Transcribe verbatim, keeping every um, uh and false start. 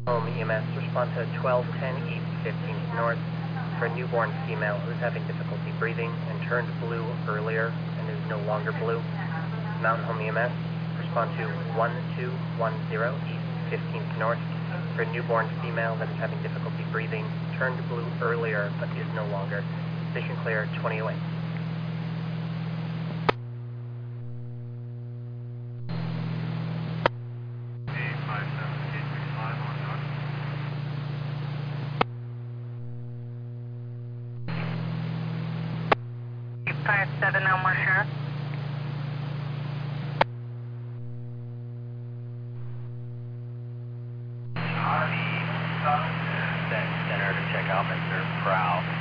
Home E M S, respond to twelve ten East fifteenth North for a newborn female who's having difficulty breathing and turned blue earlier and is no longer blue. Mountain Home E M S, respond to one two one zero East fifteenth North for a newborn female that is having difficulty breathing, turned blue earlier but is no longer. Station clear twenty oh eight. five seven Elmore Sheriff. Send center to check out Mister Prowl.